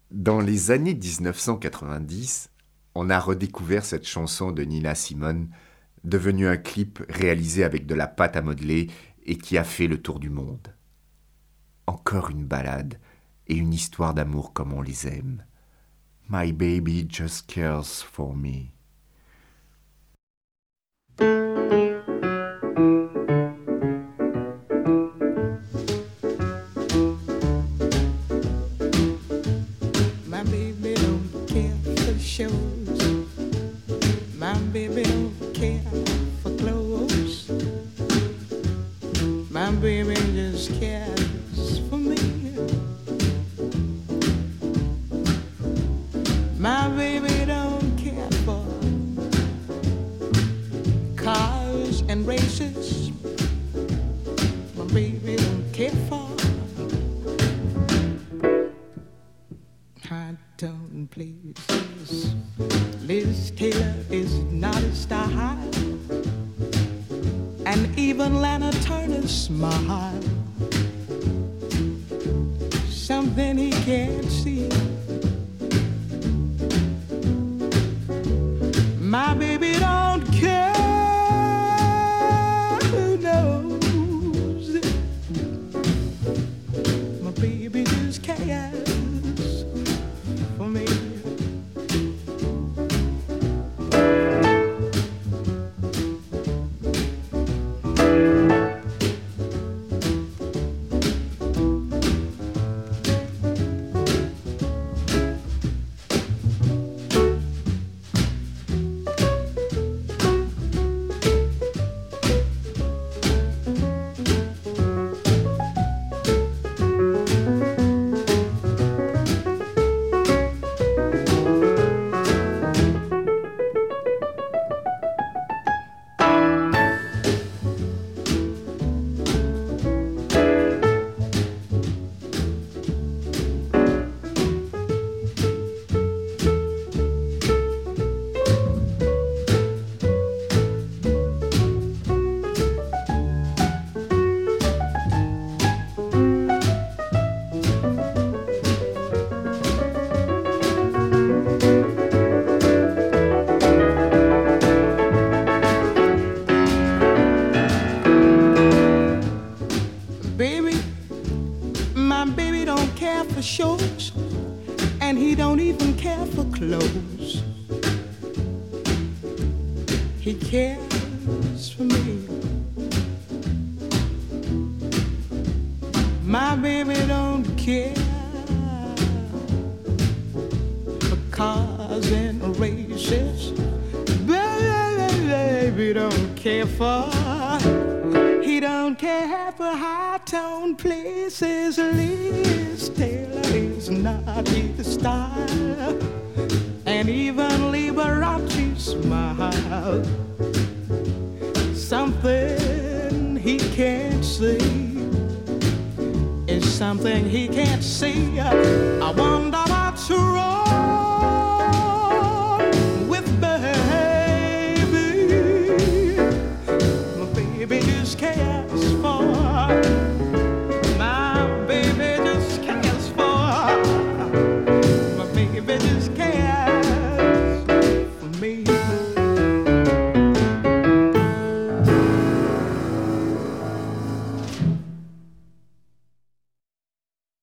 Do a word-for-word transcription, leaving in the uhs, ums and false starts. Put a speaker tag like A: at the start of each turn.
A: Dans les années dix-neuf cent quatre-vingt-dix, on a redécouvert cette chanson de Nina Simone, devenue un clip réalisé avec de la pâte à modeler et qui a fait le tour du monde. Encore une ballade et une histoire d'amour comme on les aime. My baby just cares for me.
B: My baby don't care for shows. My baby don't care for clothes. My baby just cares for me. My baby don't care for cars and races. My baby don't care for high tone places. Liz Taylor is not a star, and even Lana Turner's smile, something he can't see. My baby don't care, who knows? My baby just cares for me. Baby, my baby don't care for shows, and he don't even care for clothes. He cares for me. My baby don't care for cars and races. Baby don't care for, he don't care for high-tone places. Liz Taylor is not his style, and even Liberace smile, something he can't see is something he can't see. I wonder why